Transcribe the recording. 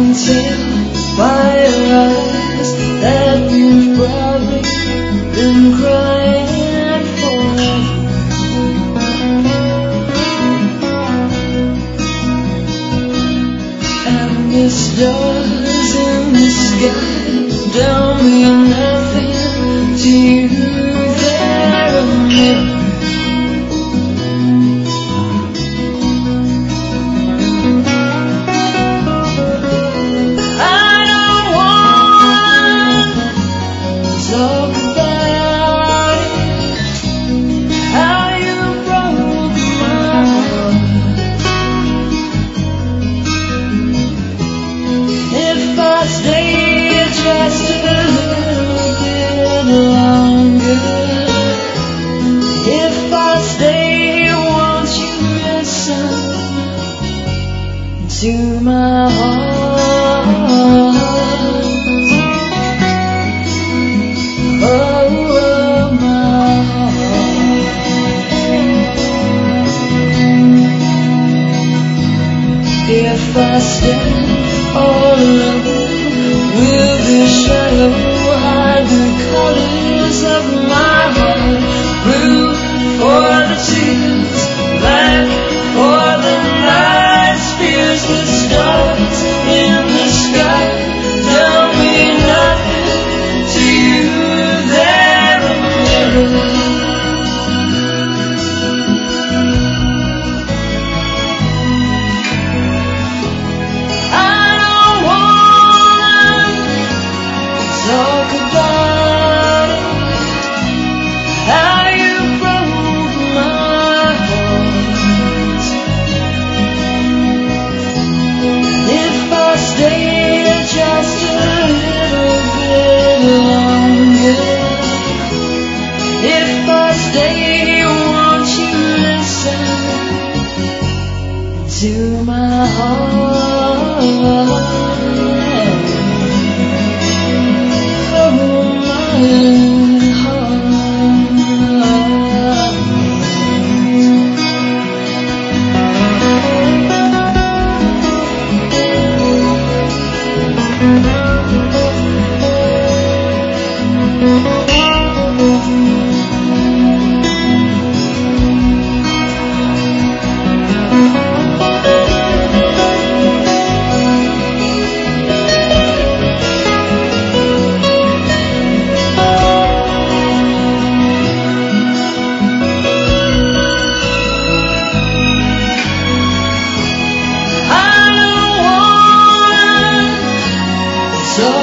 tell by your eyes that you've probably been crying forever. And the stars in the sky don't mean nothing to you. They're a mirror. To my heart, oh my heart. If I stand all alone, will the shadow hide the colors of my heart? Blue for the tears, black for the night, spears the stars in the sky don't mean nothing to you. They're a mirror. I don't wanna talk about it, how you broke my heart. If I stay just a little bit longer, if I stay, won't you listen to my heart? Oh, my so